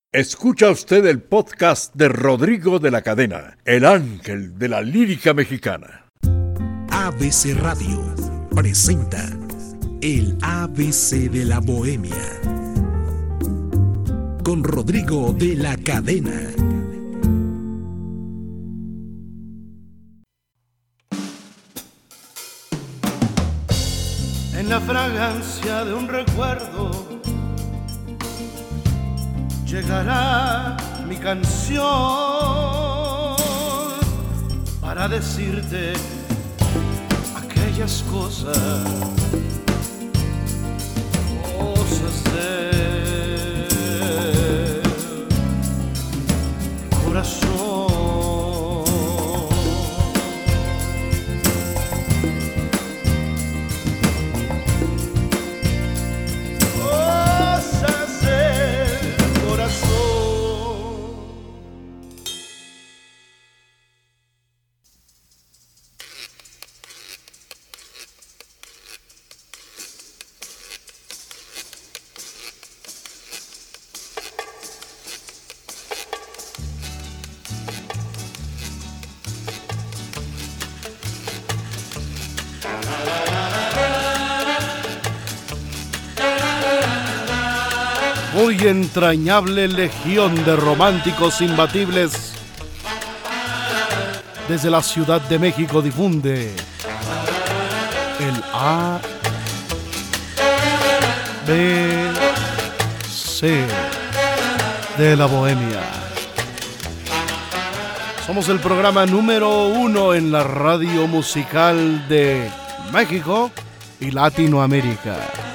Escucha usted el podcast de Rodrigo de la Cadena, el ángel de la lírica mexicana. ABC Radio presenta el ABC de la Bohemia con Rodrigo de la Cadena. En la fragancia de un recuerdo llegará mi canción para decirte aquellas cosas del corazón. Muy entrañable legión de románticos imbatibles desde la Ciudad de México difunde el ABC de la Bohemia. Somos el programa número 1 en la radio musical de México y Latinoamérica.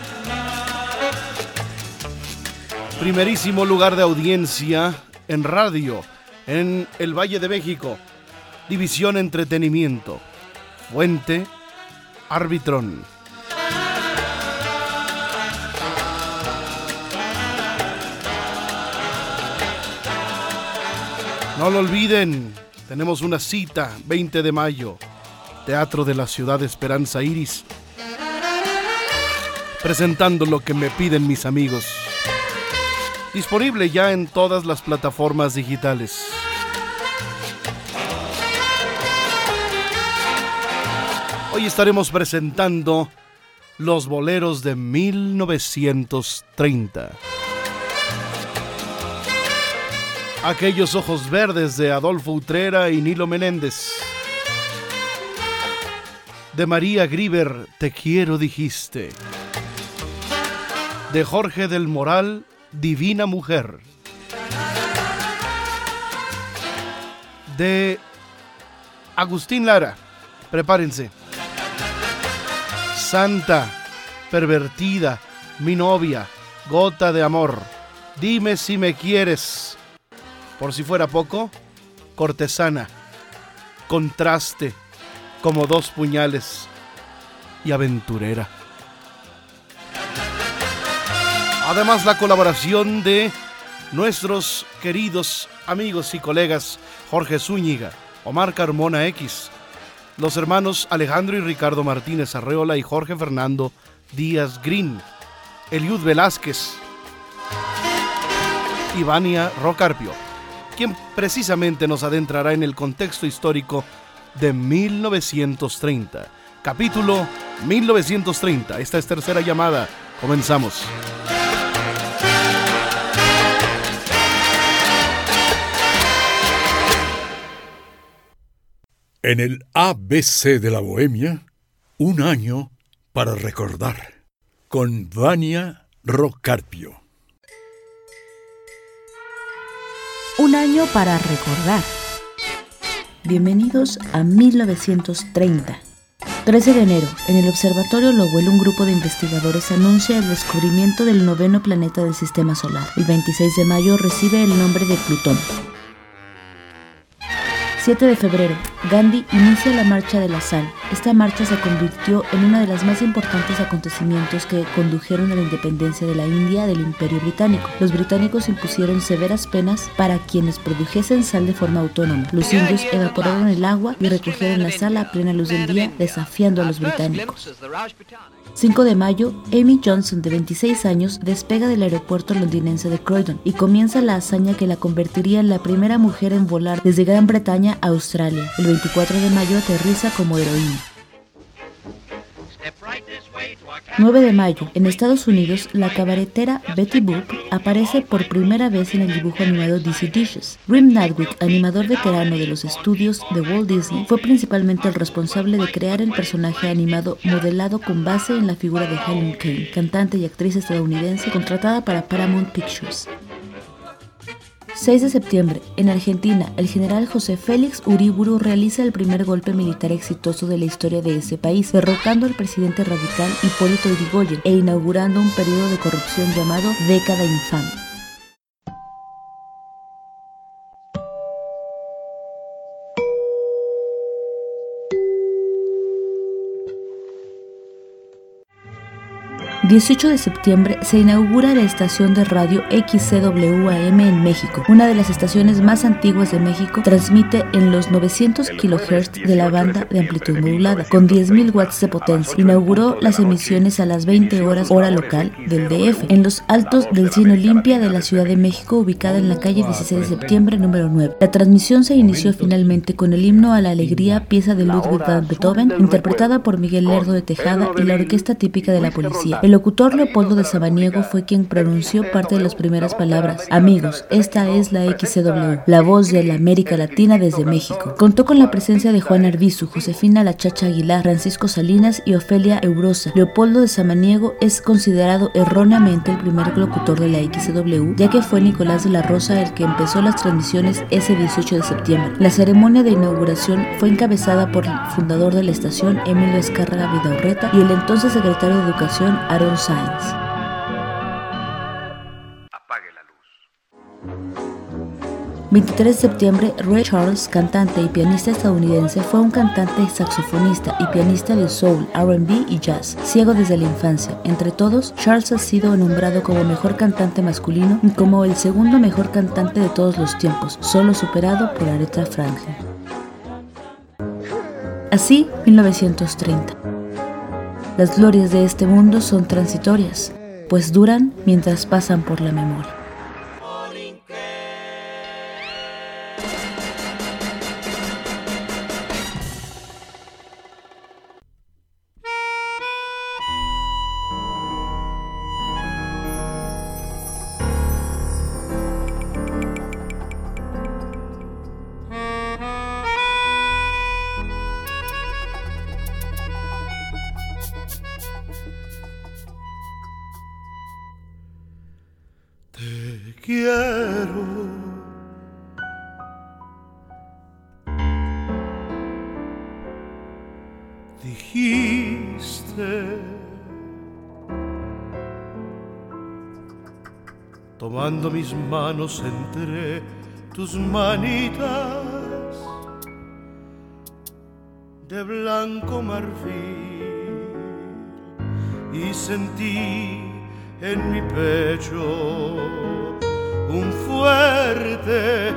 Primerísimo lugar de audiencia en radio en el Valle de México. División Entretenimiento. Fuente Arbitrón. No lo olviden, tenemos una cita 20 de mayo, Teatro de la Ciudad de Esperanza Iris, presentando lo que me piden mis amigos. Disponible ya en todas las plataformas digitales. Hoy estaremos presentando los boleros de 1930. Aquellos ojos verdes de Adolfo Utrera y Nilo Menéndez. De María Grieber, Te quiero dijiste. De Jorge del Moral, Divina Mujer. De Agustín Lara, prepárense. Santa, pervertida, mi novia, gota de amor, dime si me quieres. Por si fuera poco, cortesana, contraste, como dos puñales y aventurera. Además, la colaboración de nuestros queridos amigos y colegas Jorge Zúñiga, Omar Carmona X, los hermanos Alejandro y Ricardo Martínez Arreola y Jorge Fernando Díaz Green, Eliud Velázquez y Vania Rocarpio, quien precisamente nos adentrará en el contexto histórico de 1930. Capítulo 1930. Esta es tercera llamada. Comenzamos. En el ABC de la Bohemia, un año para recordar, con Vania Rocarpio. Un año para recordar. Bienvenidos a 1930. 13 de enero, en el Observatorio Lowell, un grupo de investigadores anuncia el descubrimiento del 9º planeta del Sistema Solar. El 26 de mayo recibe el nombre de Plutón. 7 de febrero, Gandhi inicia la Marcha de la Sal. Esta marcha se convirtió en uno de los más importantes acontecimientos que condujeron a la independencia de la India del Imperio Británico. Los británicos impusieron severas penas para quienes produjesen sal de forma autónoma. Los indios evaporaron el agua y recogieron la sal a plena luz del día, desafiando a los británicos. 5 de mayo, Amy Johnson, de 26 años, despega del aeropuerto londinense de Croydon y comienza la hazaña que la convertiría en la primera mujer en volar desde Gran Bretaña a Australia. El 24 de mayo aterriza como heroína. 9 de mayo, en Estados Unidos, la cabaretera Betty Boop aparece por primera vez en el dibujo animado Dizzy Dishes. Grim Nadwick, animador veterano de los estudios de Walt Disney, fue principalmente el responsable de crear el personaje animado modelado con base en la figura de Helen Kane, cantante y actriz estadounidense contratada para Paramount Pictures. 6 de septiembre, en Argentina, el general José Félix Uriburu realiza el primer golpe militar exitoso de la historia de ese país, derrocando al presidente radical Hipólito Yrigoyen e inaugurando un periodo de corrupción llamado Década Infame. El 18 de septiembre se inaugura la estación de radio XCWAM en México. Una de las estaciones más antiguas de México, transmite en los 900 kHz de la banda de amplitud modulada, con 10.000 watts de potencia. Inauguró las emisiones a las 20 horas hora local del DF, en los altos del Cine Olimpia de la Ciudad de México, ubicada en la calle 16 de septiembre, número 9. La transmisión se inició finalmente con el himno a la alegría, pieza de Ludwig van Beethoven, interpretada por Miguel Lerdo de Tejada y la orquesta típica de la policía. El locutor Leopoldo de Samaniego fue quien pronunció parte de las primeras palabras. Amigos, esta es la XCW, la voz de la América Latina desde México. Contó con la presencia de Juan Arbizu, Josefina La Chacha Aguilar, Francisco Salinas y Ofelia Eurosa. Leopoldo de Samaniego es considerado erróneamente el primer locutor de la XCW, ya que fue Nicolás de la Rosa el que empezó las transmisiones ese 18 de septiembre. La ceremonia de inauguración fue encabezada por el fundador de la estación, Emilio Azcárraga Vidaurreta, y el entonces secretario de Educación, Aaron Sáenz. Apague la luz. 23 de septiembre, Ray Charles, cantante y pianista estadounidense, fue un cantante, saxofonista y pianista de soul, R&B y jazz, ciego desde la infancia. Entre todos, Charles ha sido nombrado como mejor cantante masculino y como el segundo mejor cantante de todos los tiempos, solo superado por Aretha Franklin. Así, 1930. Las glorias de este mundo son transitorias, pues duran mientras pasan por la memoria. Te quiero, dijiste, tomando mis manos entre tus manitas de blanco marfil y sentí en mi pecho un fuerte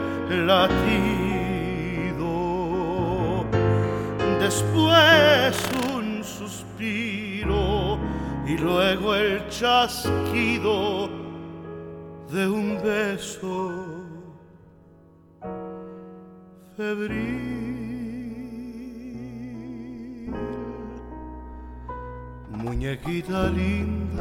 latido, después un suspiro y luego el chasquido de un beso febril. Muñequita linda,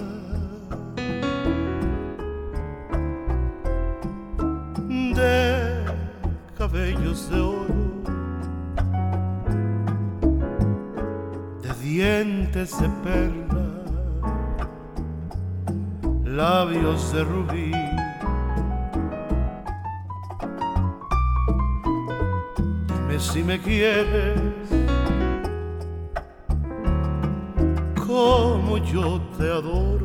de cabellos de oro, de dientes de perla, labios de rubí. Dime si me quieres como yo te adoro.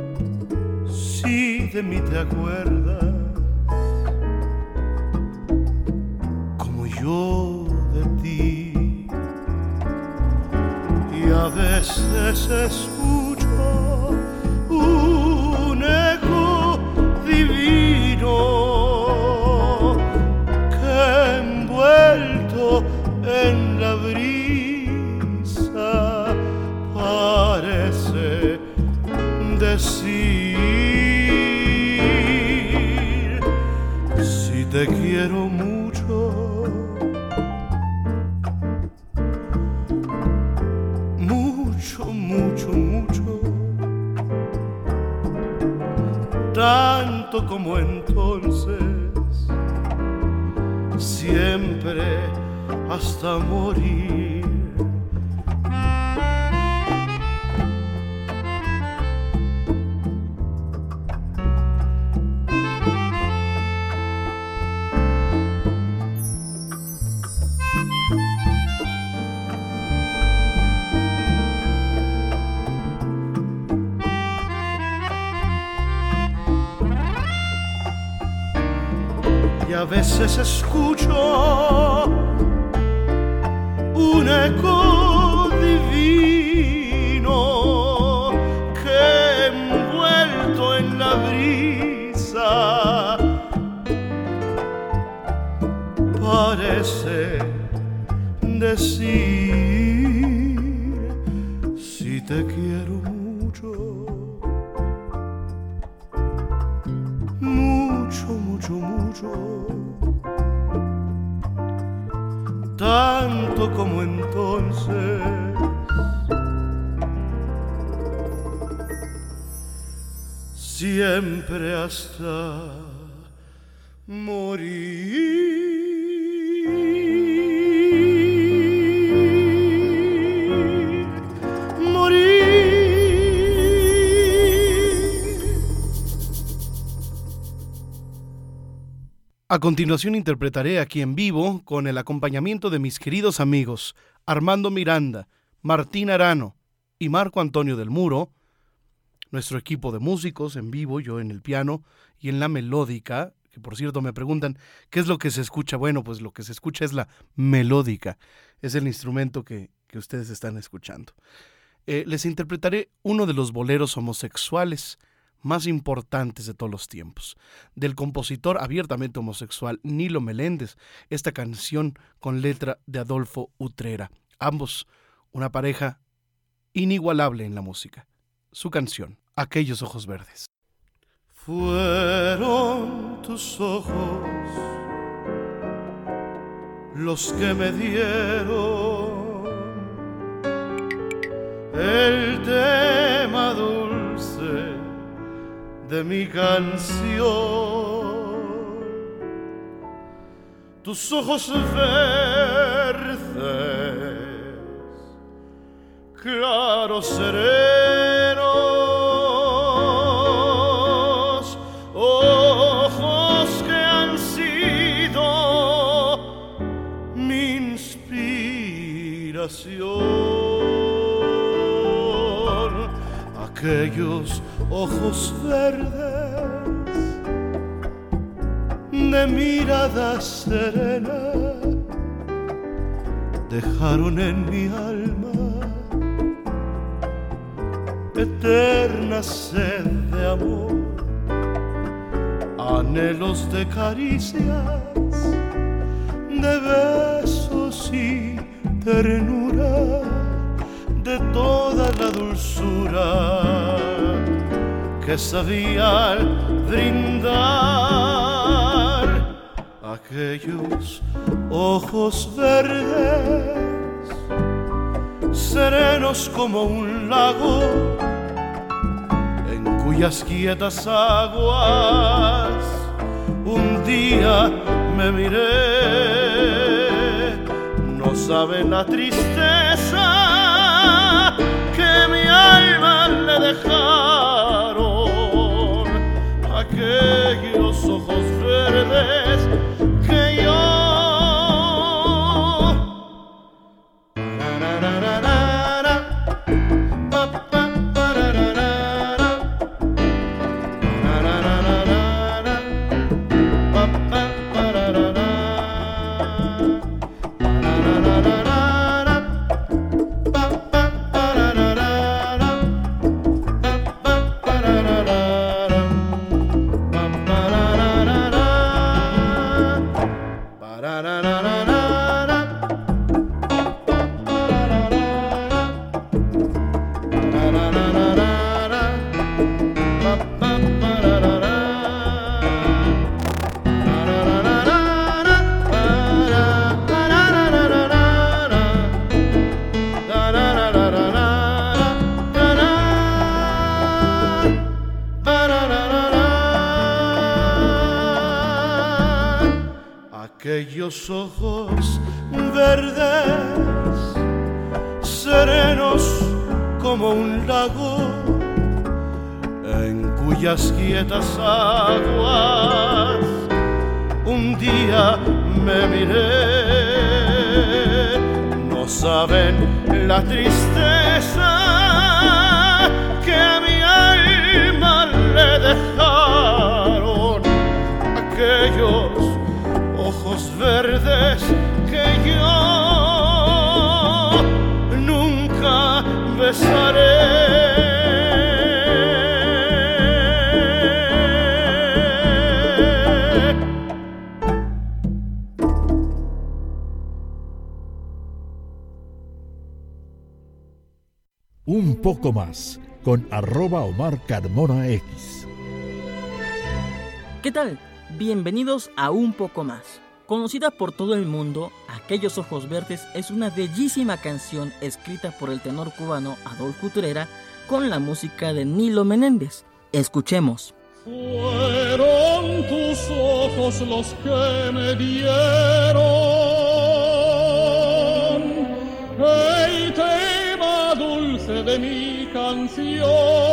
Si de mí te acuerdas, yo de ti. Y a veces escucho un eco divino que envuelto en la brisa parece decir: si te quiero mucho, mucho, mucho, mucho, tanto como entonces, siempre hasta morir. Y a veces escucho un eco divino que envuelto en la brisa parece decir: si te quiero mucho, mucho, mucho, mucho, tanto como entonces, siempre hasta morir. A continuación interpretaré aquí en vivo con el acompañamiento de mis queridos amigos Armando Miranda, Martín Arano y Marco Antonio del Muro, nuestro equipo de músicos en vivo, yo en el piano y en la melódica, que por cierto me preguntan ¿qué es lo que se escucha? Bueno, pues lo que se escucha es la melódica, es el instrumento que ustedes están escuchando. Les interpretaré uno de los boleros homosexuales más importantes de todos los tiempos, del compositor abiertamente homosexual Nilo Meléndez, esta canción con letra de Adolfo Utrera, ambos una pareja inigualable en la música. Su canción, Aquellos ojos verdes. Fueron tus ojos los que me dieron el tema dulce de mi canción. Tus ojos verdes, claros, serenos, ojos que han sido mi inspiración. Aquellos ojos verdes de mirada serena dejaron en mi alma eterna sed de amor, anhelos de caricias, de besos y ternura, de toda la dulzura que sabían brindar aquellos ojos verdes, serenos como un lago, en cuyas quietas aguas un día me miré. No saben la tristeza que mi alma le dejaron aquellos ojos verdes que yo Aquellos ojos verdes, serenos como un lago, en cuyas quietas aguas un día me miré. No saben la tristeza que a mi alma le dejaron aquellos ojos verdes que yo nunca besaré. Un poco más con @Omar Carmona X. ¿Qué tal? Bienvenidos a Un poco más. Conocida por todo el mundo, Aquellos ojos verdes es una bellísima canción escrita por el tenor cubano Adolfo Utrera con la música de Nilo Menéndez. Escuchemos. Fueron tus ojos los que me dieron el tema dulce de mi canción.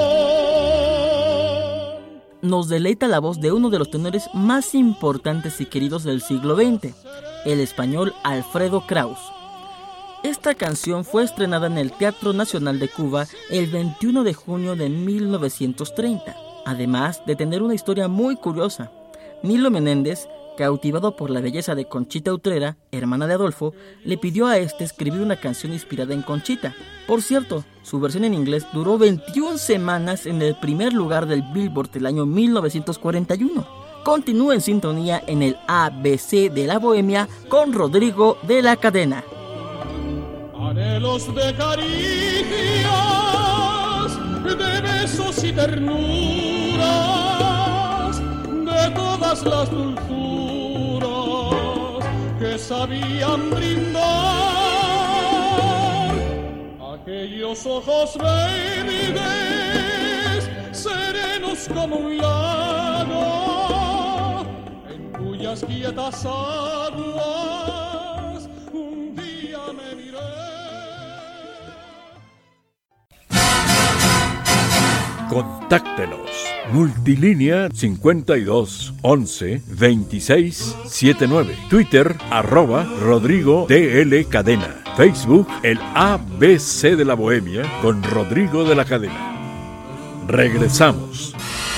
Nos deleita la voz de uno de los tenores más importantes y queridos del siglo XX, el español Alfredo Kraus. Esta canción fue estrenada en el Teatro Nacional de Cuba el 21 de junio de 1930, además de tener una historia muy curiosa. Nilo Menéndez, cautivado por la belleza de Conchita Utrera, hermana de Adolfo, le pidió a este escribir una canción inspirada en Conchita. Por cierto, su versión en inglés duró 21 semanas en el primer lugar del Billboard del año 1941. Continúa en sintonía en el ABC de la Bohemia con Rodrigo de la Cadena. Anhelos de caricias, de besos y ternuras, de todas las dulzuras que sabían brindar aquellos ojos verdes, serenos como un lago, en cuyas quietas aguas un día me miré. Contáctenos. Multilínea 52 11 26 79. Twitter @Rodrigo DL Cadena. Facebook el ABC de la Bohemia con Rodrigo de la Cadena. Regresamos.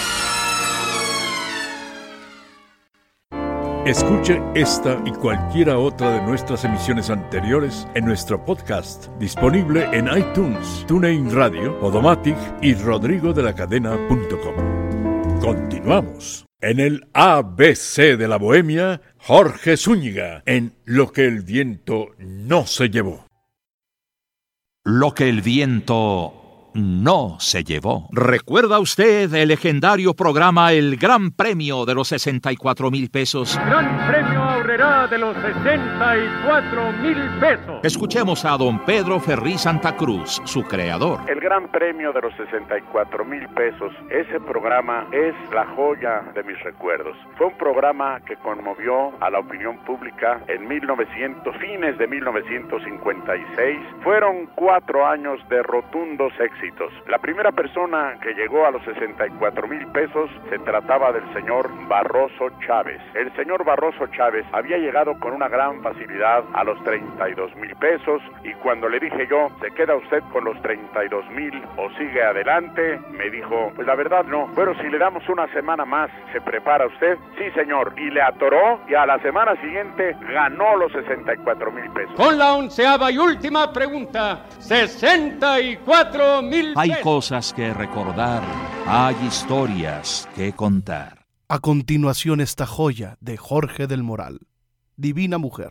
Escuche esta y cualquiera otra de nuestras emisiones anteriores en nuestro podcast, disponible en iTunes, TuneIn Radio, Podomatic y rodrigodelacadena.com. Continuamos. En el ABC de la Bohemia, Jorge Zúñiga, en Lo que el viento no se llevó. Lo que el viento no se llevó. ¿Recuerda usted el legendario programa El Gran Premio de los 64,000 pesos? Gran Premio Aurrerá de los 64,000 pesos. Escuchemos a don Pedro Ferri Santa Cruz, su creador. El Gran Premio de los 64,000 pesos, ese programa es la joya de mis recuerdos. Fue un programa que conmovió a la opinión pública en fines de 1956. Fueron 4 años de rotundos éxitos. La primera persona que llegó a los 64,000 pesos se trataba del señor Barroso Chávez. El señor Barroso Chávez había llegado con una gran facilidad a los 32,000 pesos y cuando le dije yo, ¿se queda usted con los 32,000 o sigue adelante? Me dijo, pues la verdad no, pero si le damos una semana más, ¿se prepara usted? Sí, señor, y le atoró y a la semana siguiente ganó los 64,000 pesos. Con la 11ª y última pregunta, 64,000 pesos. Hay cosas que recordar, hay historias que contar. A continuación esta joya de Jorge del Moral, Divina Mujer.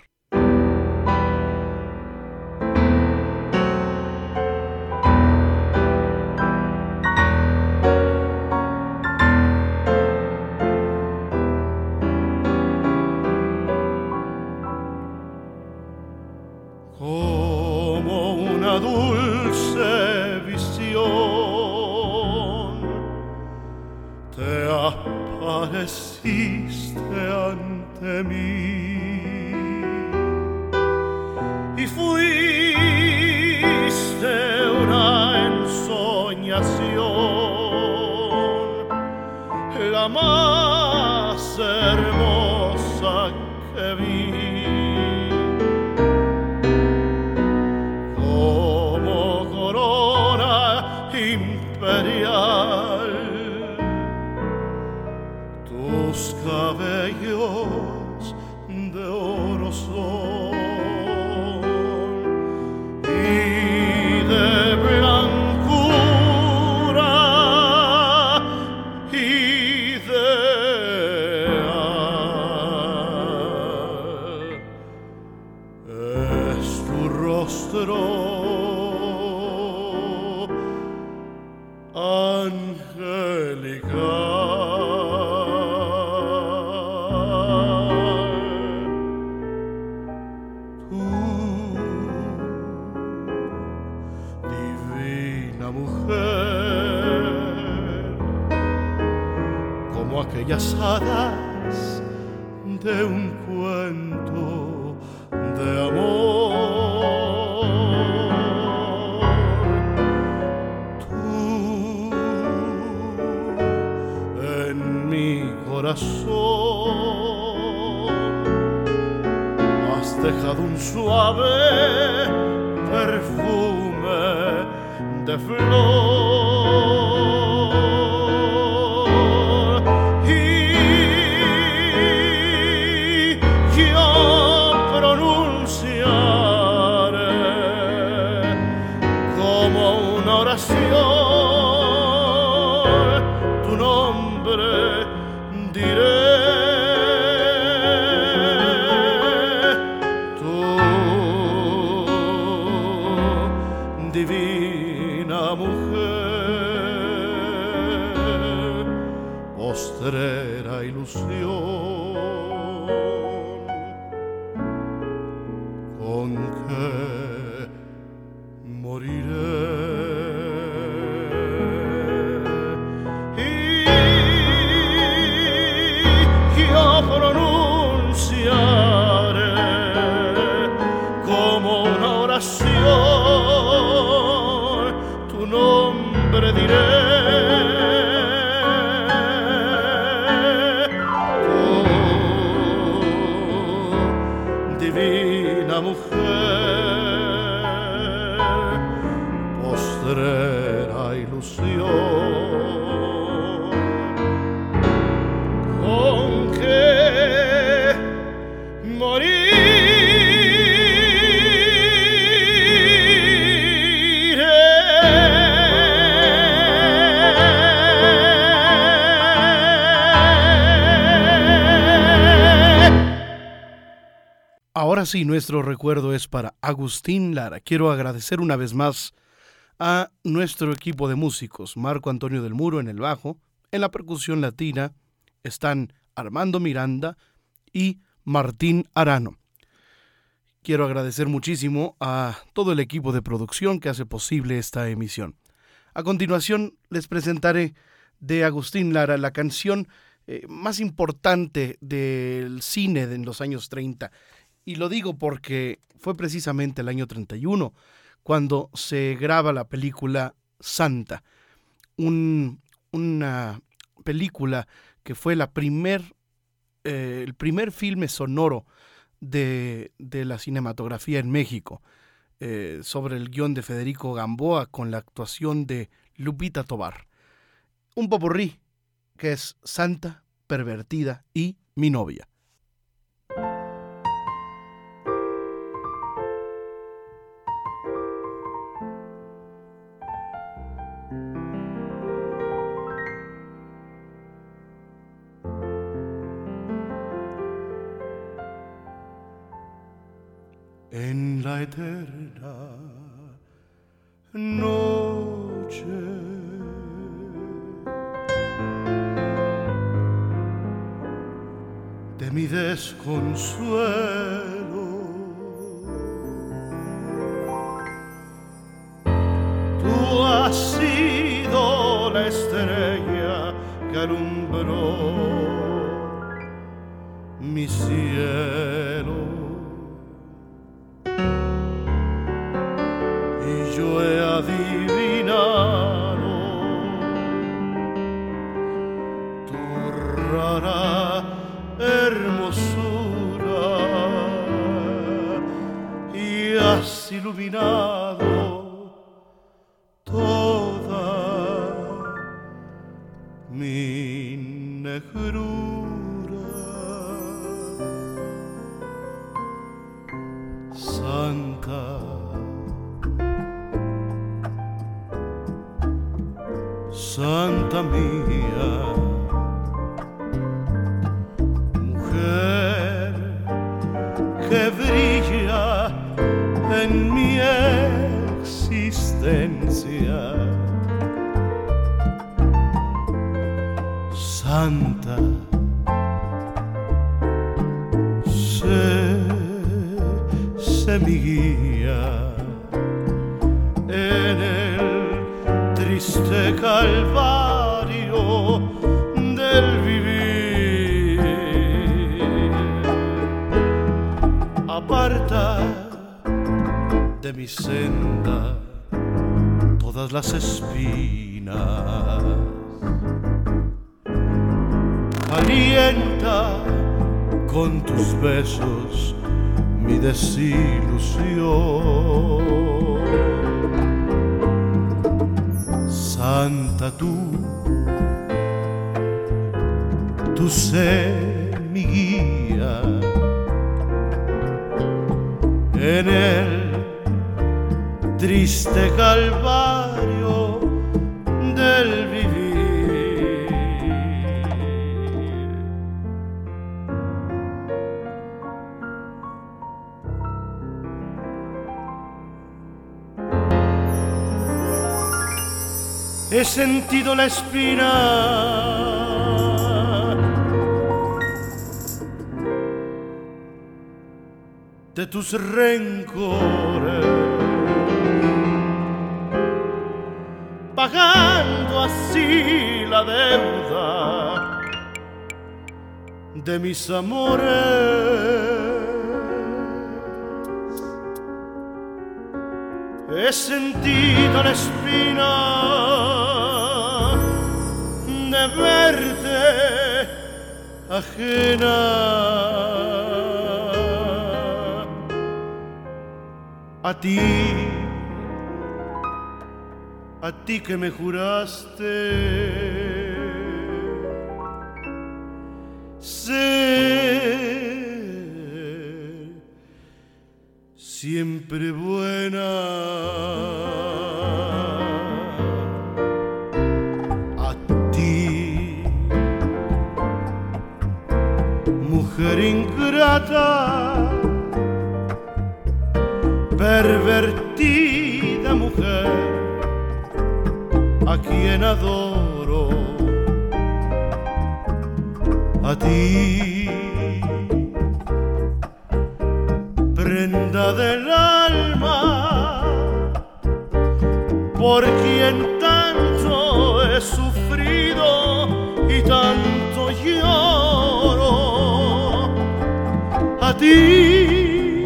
Como una dulce visión te apareciste ante mí. la más hermosa que vi. Como corona imperial, tus cabellos de oro son y de blancura y de es tu rostro aquellas hadas de un cuento de amor. Tú en mi corazón has dejado un suave perfume de flor. Tu nombre diré, tu divina mujer, postrera ilusión, con que moriré. Pronunciaré como una oración, tu nombre diré. Tu divina mujer, postrera ilusión, con que moriré. Ahora sí, nuestro recuerdo es para Agustín Lara. Quiero agradecer una vez más a nuestro equipo de músicos. Marco Antonio del Muro en el bajo, en la percusión latina están Armando Miranda y Martín Arano. Quiero agradecer muchísimo a todo el equipo de producción que hace posible esta emisión. A continuación les presentaré de Agustín Lara la canción más importante del cine en los años 30. Y lo digo porque fue precisamente el año 31 cuando se graba la película Santa, una película que fue el primer filme sonoro de la cinematografía en México, sobre el guión de Federico Gamboa con la actuación de Lupita Tovar. Un popurrí que es Santa, Pervertida y Mi novia. En la eterna noche de mi desconsuelo, tú has sido la estrella que alumbró mi cielo. Yo he adivinado tu rara hermosura y has iluminado toda mi negrura. Santa, Santa mía, mujer que brilla en mi existencia. Santa, sé mi guía en el triste calvario del vivir. Aparta de mi senda todas las espinas. Alienta con tus besos mi desilusión. Santa, tú sé mi guía en el triste calvario del vivir. He sentido la espina de tus rencores, pagando así la deuda de mis amores. He sentido la espina de verte ajena a ti que me juraste ser siempre buena. A ti, mujer ingrata, pervertida mujer, a quien adoro. A ti, prenda del alma, por quien tanto he sufrido y tanto lloro. A ti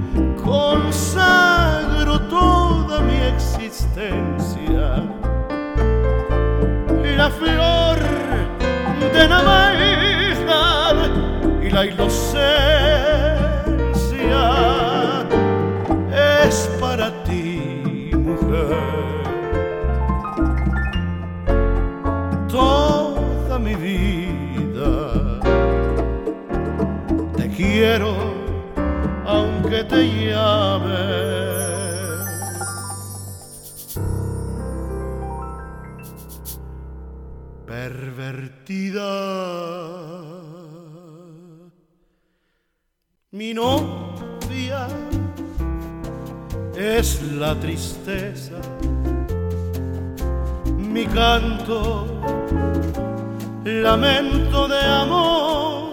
consagro toda mi existencia, la flor de la maldad y la inocencia es para ti, mujer. Toda mi vida te quiero aunque te llame pervertida. Mi novia es la tristeza, mi canto, lamento de amor,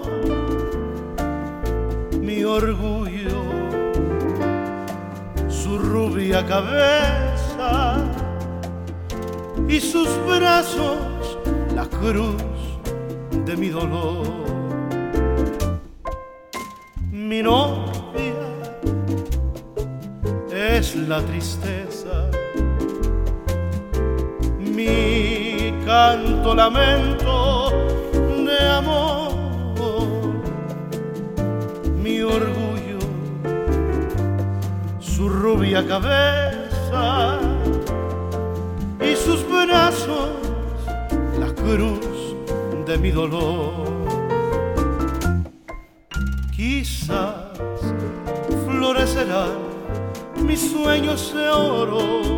mi orgullo, su rubia cabeza y sus brazos, la cruz de mi dolor. Mi novia es la tristeza, mi canto, lamento de amor. rubia cabeza y sus brazos la cruz de mi dolor. Quizás florecerán mis sueños de oro,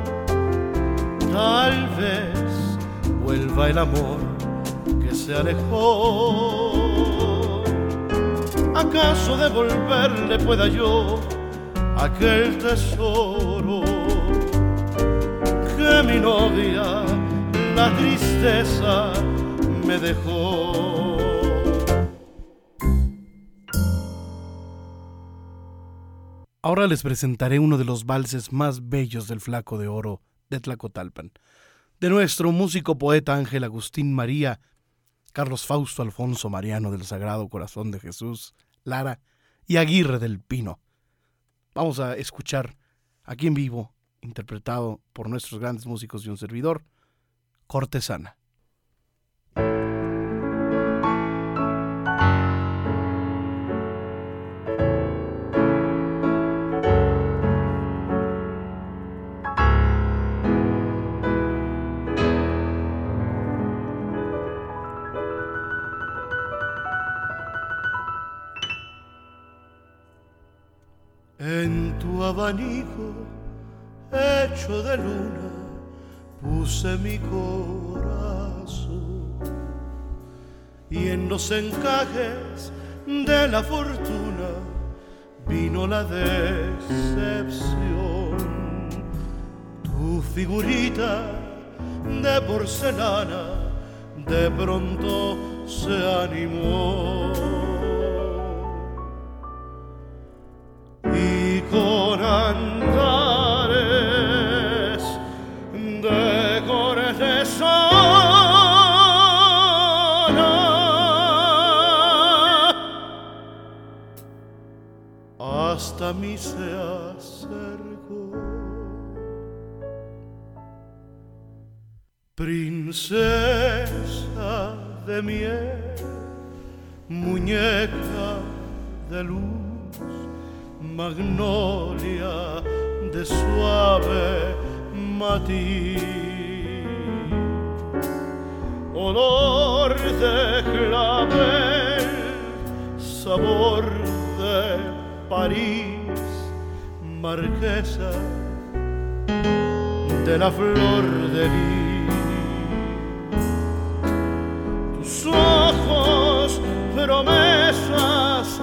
tal vez vuelva el amor que se alejó. ¿Acaso devolverle pueda yo aquel tesoro que mi novia, la tristeza, me dejó? Ahora les presentaré uno de los valses más bellos del Flaco de Oro de Tlacotalpan, de nuestro músico poeta Ángel Agustín María, Carlos Fausto Alfonso Mariano del Sagrado Corazón de Jesús, Lara y Aguirre del Pino. Vamos a escuchar aquí en vivo, interpretado por nuestros grandes músicos y un servidor, Cortesana. En tu abanico hecho de luna puse mi corazón, y en los encajes de la fortuna vino la decepción. Tu figurita de porcelana de pronto se animó, y con andares de cortesana hasta mí se acercó. Princesa de miel, muñeca de luz, magnolia de suave matiz, olor de clavel, sabor de París, marquesa de la flor de lis. Tus ojos, promesas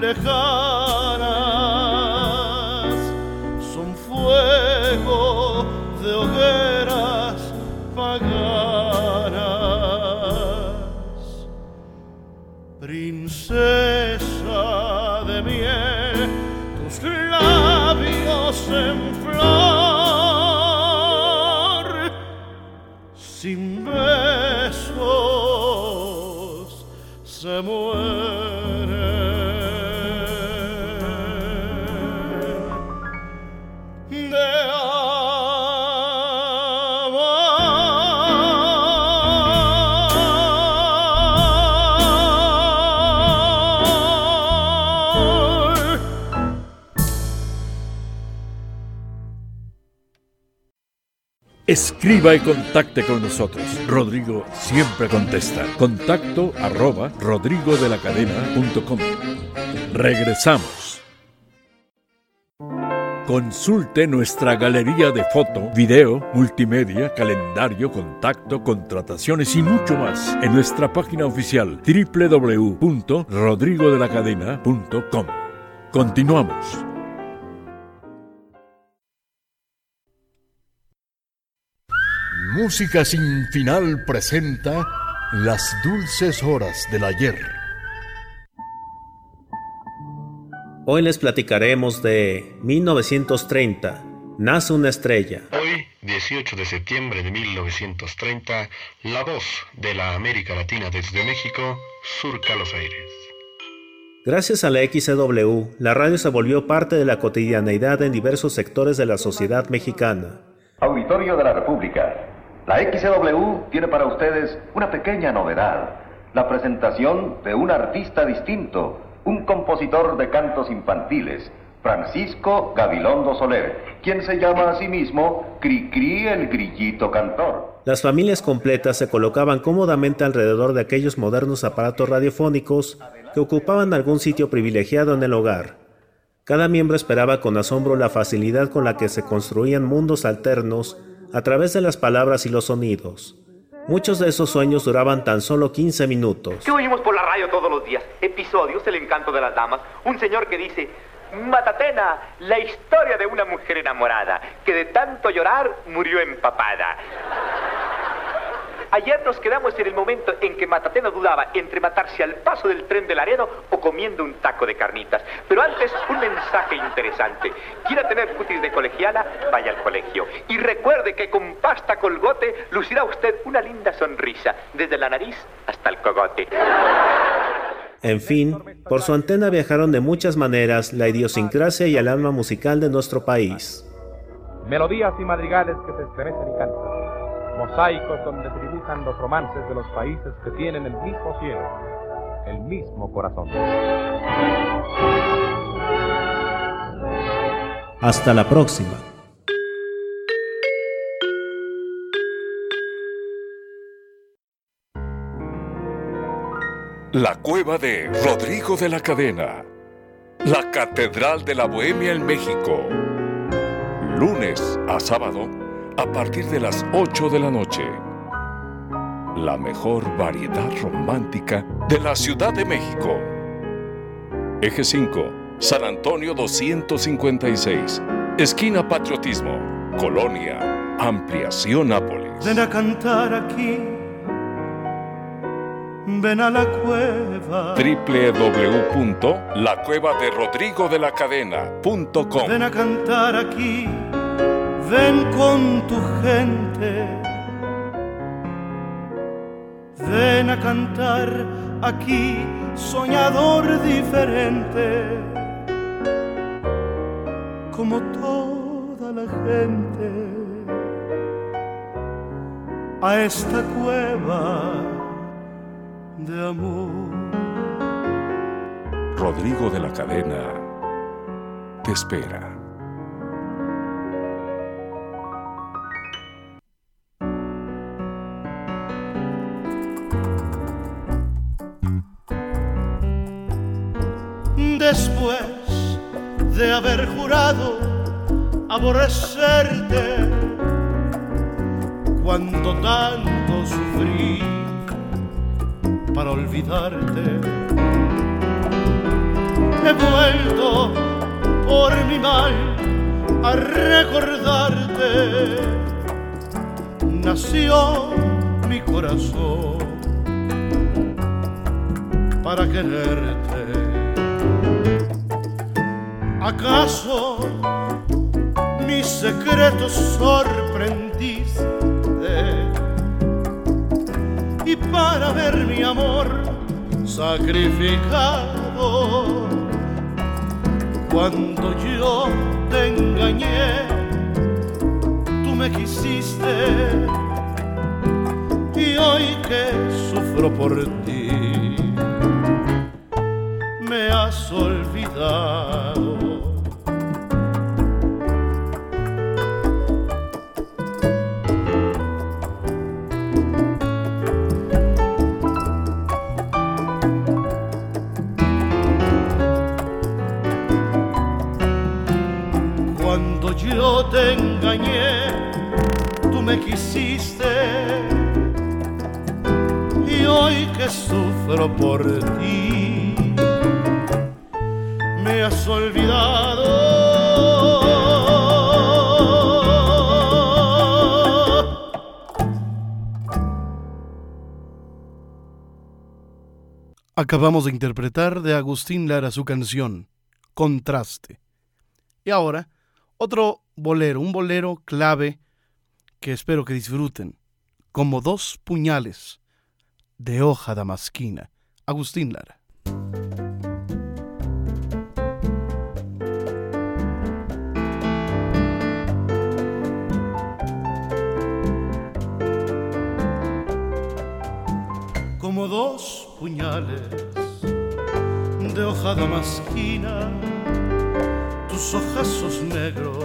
lejanas, son fuego de hogueras paganas. Princesa de miel, tus labios en flor, sin besos se mueren. Escriba y contacte con nosotros. Rodrigo siempre contesta. contacto@rodrigodelacadena.com. Regresamos. Consulte nuestra galería de foto, video, multimedia, calendario, contacto, contrataciones y mucho más en nuestra página oficial www.rodrigodelacadena.com. Continuamos. Música sin final presenta Las dulces horas del ayer. Hoy les platicaremos de 1930, Nace una estrella. Hoy, 18 de septiembre de 1930, la voz de la América Latina desde México surca los aires. Gracias a la XCW, la radio se volvió parte de la cotidianeidad en diversos sectores de la sociedad mexicana. Auditorio de la República. La XCW tiene para ustedes una pequeña novedad, la presentación de un artista distinto, un compositor de cantos infantiles, Francisco Gabilondo Soler, quien se llama a sí mismo Cricri el Grillito Cantor. Las familias completas se colocaban cómodamente alrededor de aquellos modernos aparatos radiofónicos que ocupaban algún sitio privilegiado en el hogar. Cada miembro esperaba con asombro la facilidad con la que se construían mundos alternos a través de las palabras y los sonidos. Muchos de esos sueños duraban tan solo 15 minutos. ¿Qué oímos por la radio todos los días? Episodios, el encanto de las damas, un señor que dice: Matatena, la historia de una mujer enamorada que de tanto llorar murió empapada. Ayer nos quedamos en el momento en que Matatena dudaba entre matarse al paso del tren de Laredo o comiendo un taco de carnitas. Pero antes, un mensaje interesante. ¿Quiere tener cutis de colegiala? Vaya al colegio. Y recuerde que con pasta Colgote lucirá usted una linda sonrisa, desde la nariz hasta el cogote. En fin, por su antena viajaron de muchas maneras la idiosincrasia y el alma musical de nuestro país. Melodías y madrigales que se estremecen y cantan. Mosaicos donde se dibujan los romances de los países que tienen el mismo cielo, el mismo corazón. Hasta la próxima. La cueva de Rodrigo de la Cadena. La Catedral de la Bohemia en México. Lunes a sábado a partir de las 8 de la noche. La mejor variedad romántica de la Ciudad de México. Eje 5, San Antonio 256, esquina Patriotismo, Colonia, Ampliación Nápoles. Ven a cantar aquí, ven a la cueva. www.lacuevaderodrigodelacadena.com. Ven a cantar aquí, ven con tu gente. Ven a cantar aquí, soñador diferente, como toda la gente, a esta cueva de amor. Rodrigo de la Cadena te espera. Después de haber jurado aborrecerte, cuando tanto sufrí para olvidarte, he vuelto por mi mal a recordarte. Nació mi corazón para quererte. ¿Acaso mis secretos sorprendiste? Y para ver mi amor sacrificado, cuando yo te engañé, tú me quisiste, y hoy que sufro por ti, me has olvidado. Cuando yo te engañé, tú me quisiste, y hoy que sufro por ti, me has olvidado. Acabamos de interpretar de Agustín Lara su canción, Contraste. Y ahora, otro bolero, un bolero clave que espero que disfruten, Como dos puñales de hoja damasquina, Agustín Lara. Como dos puñales de hoja damasquina, tus ojazos negros,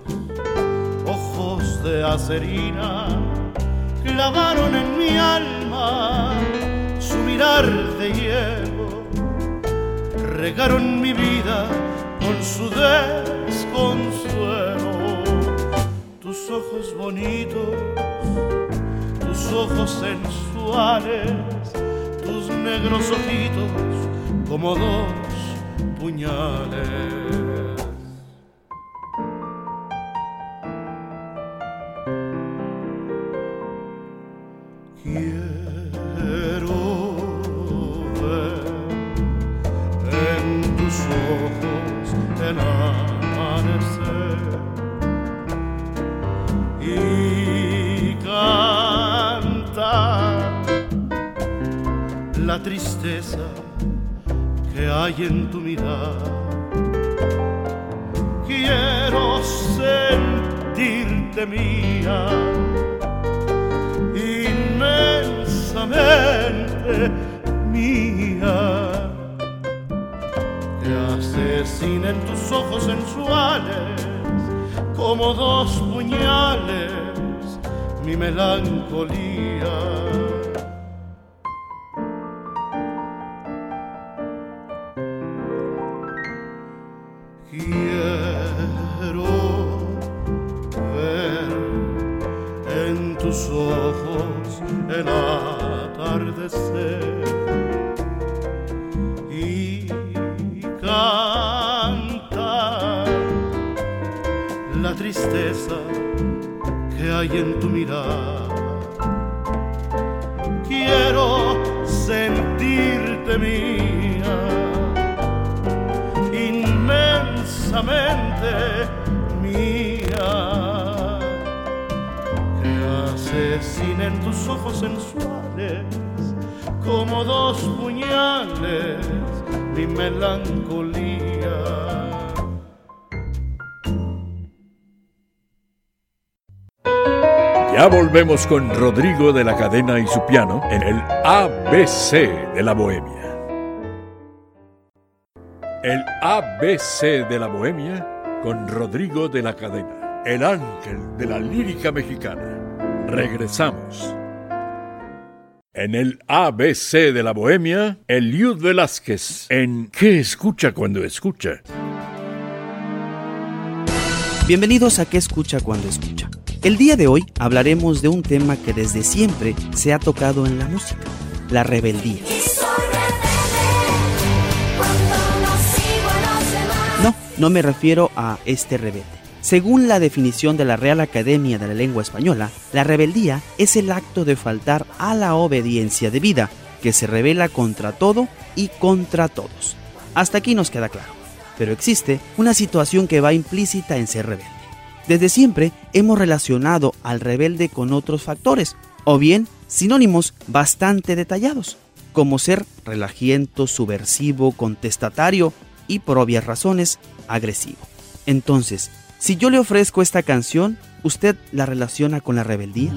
ojos de acerina, clavaron en mi alma su mirar de hielo, regaron mi vida con su desconsuelo. Tus ojos bonitos, tus ojos sensuales, tus negros ojitos como dos puñales. Quiero ver en tus ojos el amanecer y cantar la tristeza que hay en tu mirada. Quiero sentirte mía, inmensamente mía, que asesinen tus ojos sensuales como dos puñales mi melancolía. Quiero ver en tus ojos el atardecer y cantar la tristeza que hay en tu mirada. Quiero sentirte mía, inmensamente mía, que asesinen tus ojos sensuales como dos puñales mi melancolía. Ya volvemos con Rodrigo de la Cadena y su piano en el ABC de la Bohemia. El ABC de la Bohemia con Rodrigo de la Cadena, el ángel de la lírica mexicana. Regresamos. En el ABC de la Bohemia, Eliud Velázquez en ¿Qué escucha cuando escucha? Bienvenidos a ¿Qué escucha cuando escucha? El día de hoy hablaremos de un tema que desde siempre se ha tocado en la música, la rebeldía. No me refiero a este rebelde. Según la definición de la Real Academia de la Lengua Española, la rebeldía es el acto de faltar a la obediencia debida, que se rebela contra todo y contra todos. Hasta aquí nos queda claro. Pero existe una situación que va implícita en ser rebelde. Desde siempre hemos relacionado al rebelde con otros factores, o bien sinónimos bastante detallados, como ser relajiento, subversivo, contestatario y, por obvias razones, agresivo. Entonces, si yo le ofrezco esta canción, ¿usted la relaciona con la rebeldía?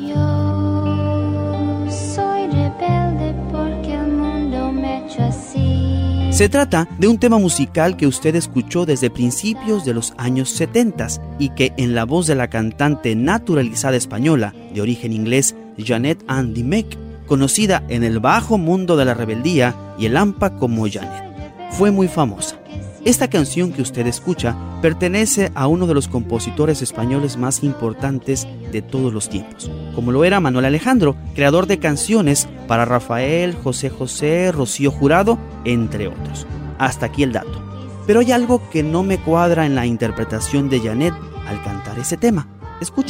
Yo soy rebelde porque el mundo me ha hecho así. Se trata de un tema musical que usted escuchó desde principios de los años 70 y que en la voz de la cantante naturalizada española de origen inglés Jeanette Ann Dimech, conocida en el bajo mundo de la rebeldía y el AMPA como Jeanette, fue muy famosa. Esta canción que usted escucha pertenece a uno de los compositores españoles más importantes de todos los tiempos, como lo era Manuel Alejandro, creador de canciones para Rafael, José José, Rocío Jurado, entre otros. Hasta aquí el dato. Pero hay algo que no me cuadra en la interpretación de Jeanette al cantar ese tema. Escuche.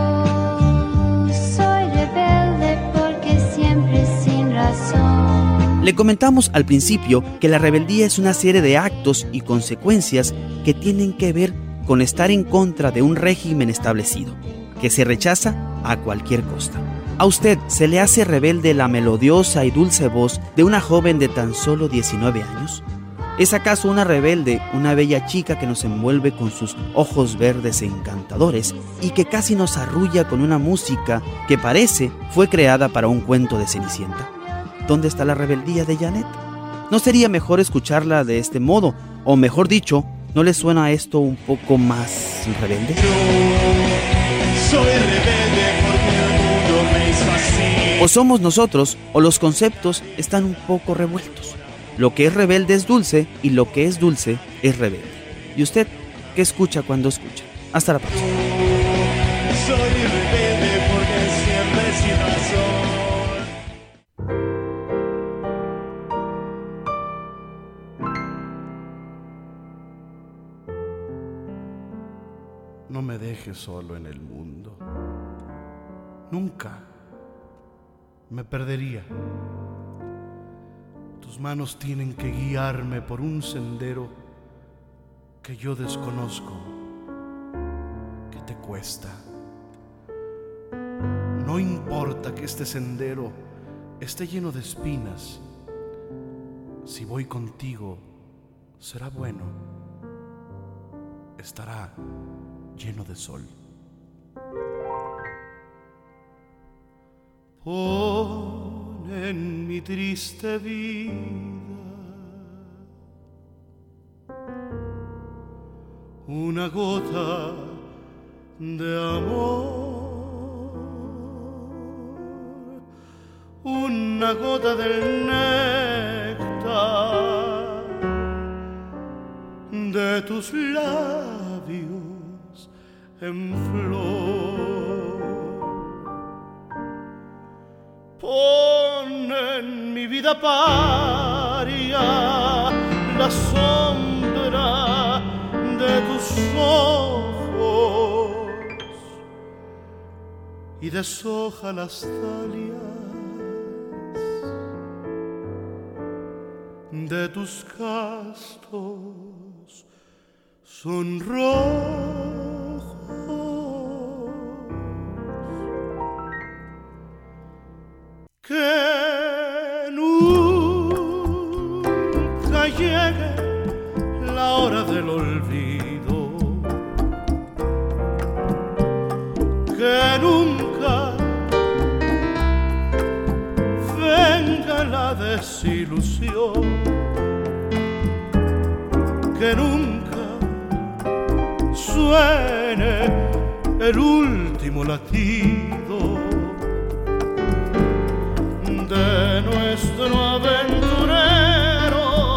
Yo soy rebelde porque siempre sin razón. Le comentamos al principio que la rebeldía es una serie de actos y consecuencias que tienen que ver con estar en contra de un régimen establecido, que se rechaza a cualquier costa. ¿A usted se le hace rebelde la melodiosa y dulce voz de una joven de tan solo 19 años? ¿Es acaso una rebelde, una bella chica que nos envuelve con sus ojos verdes encantadores y que casi nos arrulla con una música que parece fue creada para un cuento de Cenicienta? ¿Dónde está la rebeldía de Jeanette? ¿No sería mejor escucharla de este modo? O mejor dicho, ¿No les suena esto un poco más rebelde? Soy rebelde porque el mundo me hizo así. O somos nosotros, o los conceptos están un poco revueltos. Lo que es rebelde es dulce, y lo que es dulce es rebelde. ¿Y usted qué escucha cuando escucha? Hasta la próxima. Soy rebelde porque siempre sin razón. No me dejes solo en el mundo. Nunca me perdería. Tus manos tienen que guiarme por un sendero que yo desconozco, que te cuesta. No importa que este sendero esté lleno de espinas. Si voy contigo, será bueno. Estará lleno de sol. Pon en mi triste vida una gota de amor, una gota del néctar de tus labios en flor. Pon en mi vida paria la sombra de tus ojos y deshoja las dalias de tus castos sonrojos. Que nunca llegue la hora del olvido, que nunca venga la desilusión, que nunca suene el último latido de nuestro aventurero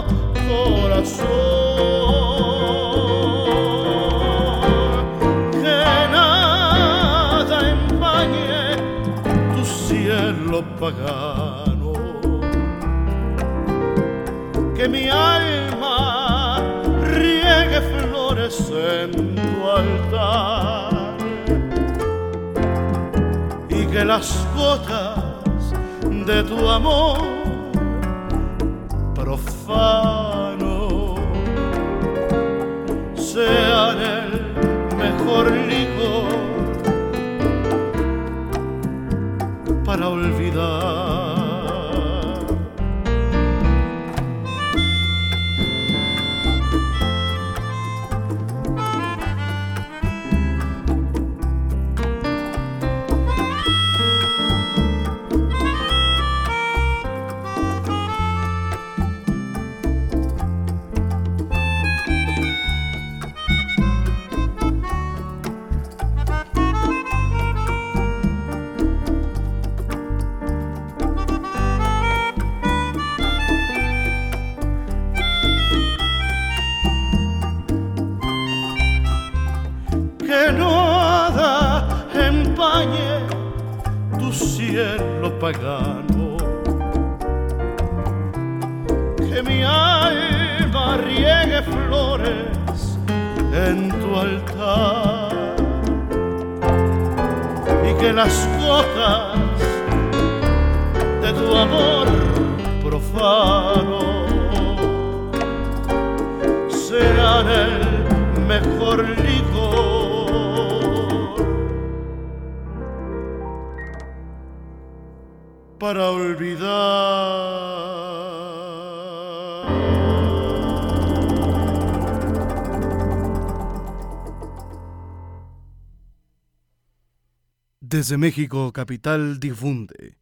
corazón, que nada empañe tu cielo pagano, que mi alma riegue flores en tu altar y que las gotas de tu amor profano sean el mejor licor para olvidar. Pagano, que mi alma riegue flores en tu altar y que las gotas de tu amor profano serán el mejor licor para olvidar. Desde México, capital, difunde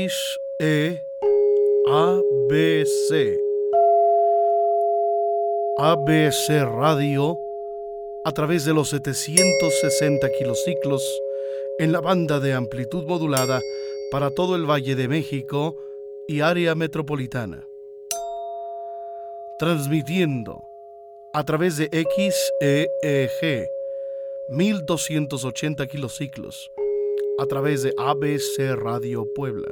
XEABC, ABC Radio a través de los 760 kilociclos en la banda de amplitud modulada para todo el Valle de México y área metropolitana. Transmitiendo a través de XEEG 1280 kilociclos a través de ABC Radio Puebla.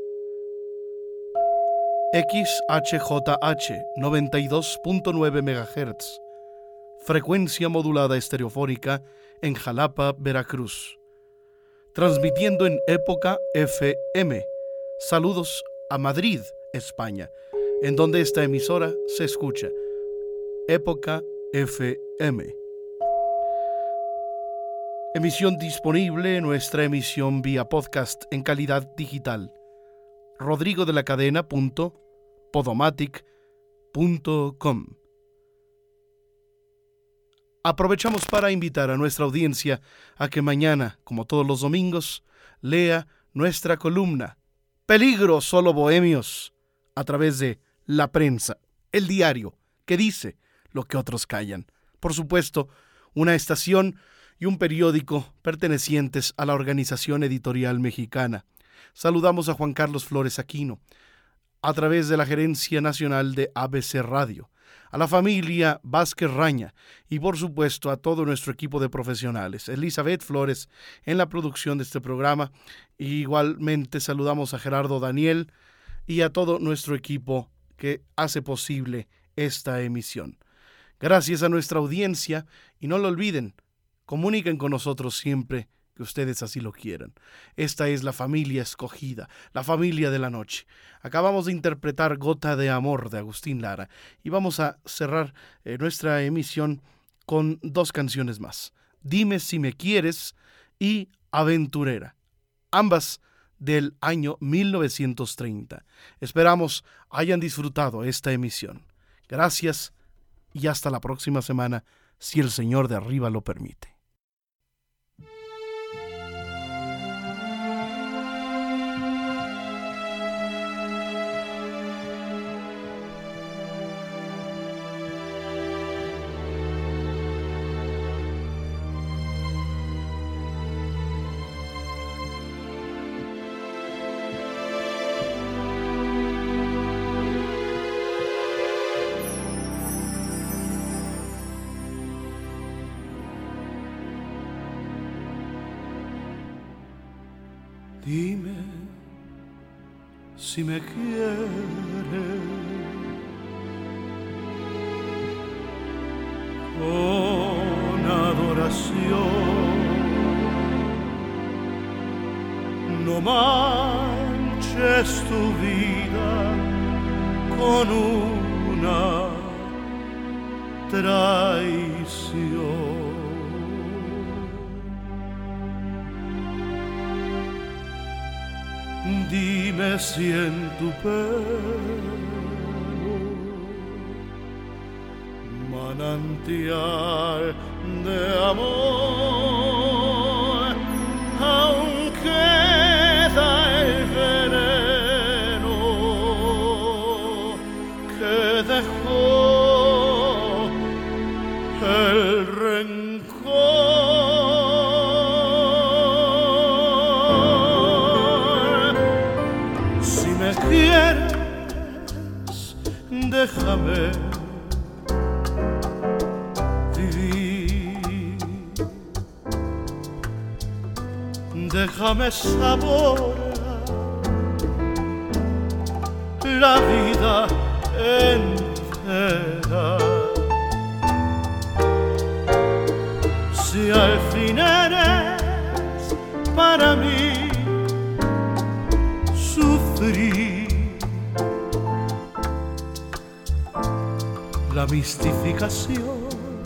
XHJH 92.9 MHz, frecuencia modulada estereofónica en Jalapa, Veracruz. Transmitiendo en Época FM. Saludos a Madrid, España, en donde esta emisora se escucha. Época FM. Emisión disponible, nuestra emisión vía podcast en calidad digital. rodrigodelacadena.podomatic.com. Aprovechamos para invitar a nuestra audiencia a que mañana, como todos los domingos, lea nuestra columna Peligro solo bohemios a través de La Prensa, el diario que dice lo que otros callan. Por supuesto, una estación y un periódico pertenecientes a la Organización Editorial Mexicana. Saludamos a Juan Carlos Flores Aquino, a través de la Gerencia Nacional de ABC Radio, a la familia Vázquez Raña y por supuesto a todo nuestro equipo de profesionales. Elizabeth Flores en la producción de este programa. Igualmente saludamos a Gerardo Daniel y a todo nuestro equipo que hace posible esta emisión. Gracias a nuestra audiencia y no lo olviden, comuniquen con nosotros siempre que ustedes así lo quieran. Esta es la familia escogida, la familia de la noche. Acabamos de interpretar Gota de Amor de Agustín Lara y vamos a cerrar nuestra emisión con dos canciones más. Dime si me quieres y Aventurera, ambas del año 1930. Esperamos hayan disfrutado esta emisión. Gracias y hasta la próxima semana, si el Señor de arriba lo permite. Dime si me quieres, con adoración, no manches tu vida con una traición. Dime si en tu pelo manantial de amor aún queda el veneno que dejó el rencor. Déjame vivir, déjame saborear la vida entera. Si al fin eres para mí sufrir, la mistificación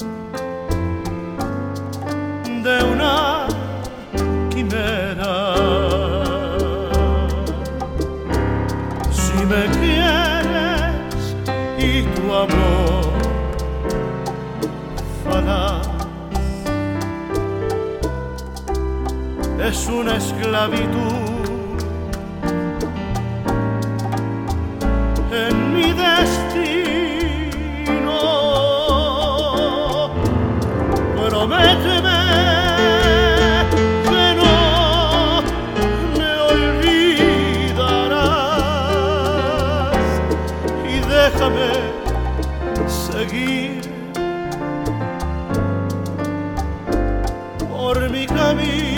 de una quimera. Si me quieres y tu amor falaz es una esclavitud en mi destino. déjame seguir por mi camino.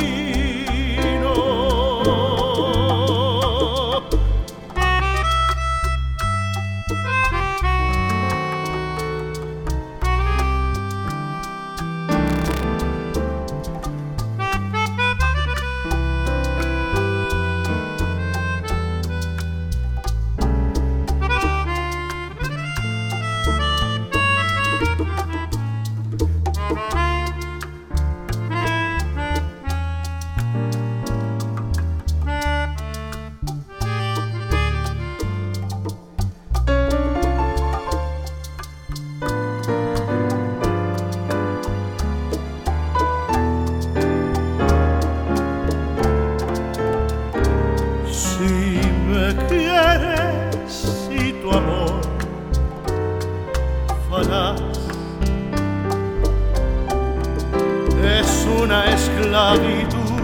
Es una esclavitud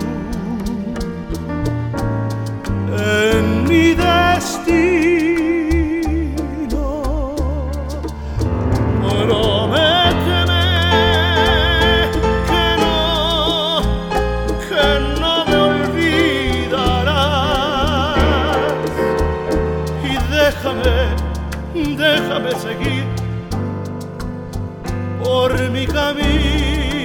en mi destino. Prométeme que no me olvidarás y déjame seguir por mi camino.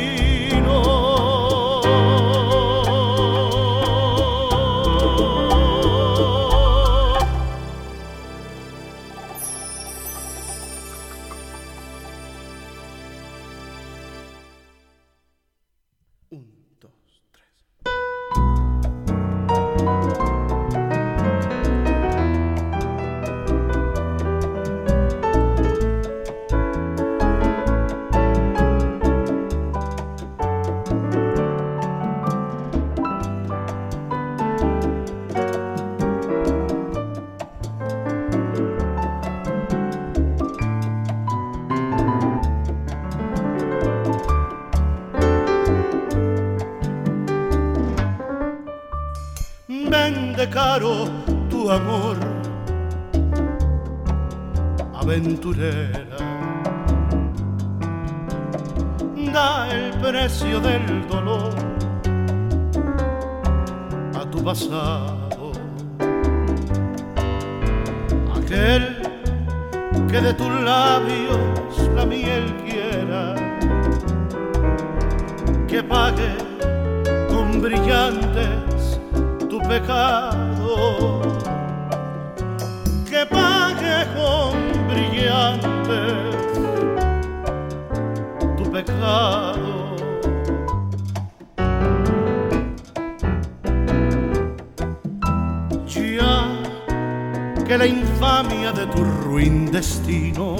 Vende caro tu amor, aventurera, da el precio del dolor a tu pasado, aquel que de tus labios la miel quiera, que pague con brillantes tu pecado, que pague con brillantes tu pecado. Ya que la infamia de tu ruin destino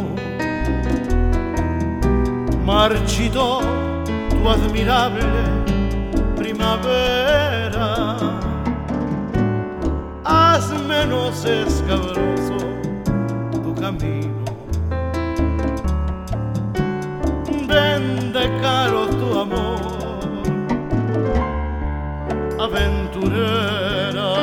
marchitó tu admirable primavera, haz menos escabroso tu camino. Vende caro tu amor, aventurera.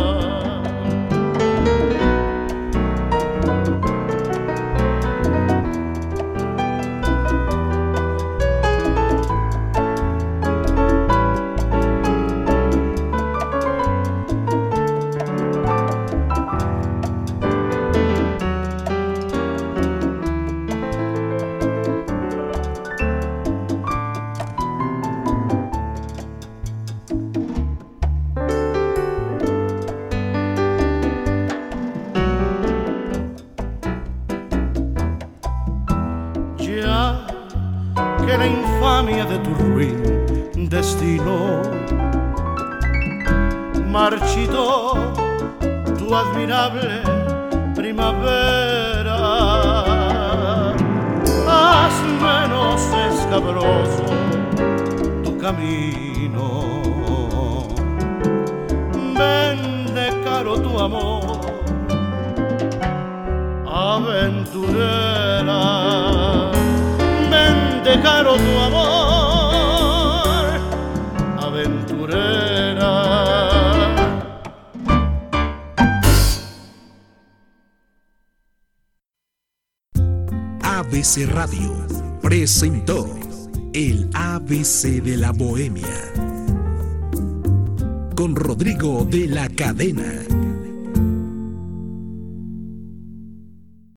Que la infamia de tu ruin destino marchitó tu admirable primavera, haz menos escabroso tu camino. Vende caro tu amor, aventurera. Vende caro tu amor, aventurera. ABC Radio presentó el ABC de la Bohemia con Rodrigo de la Cadena.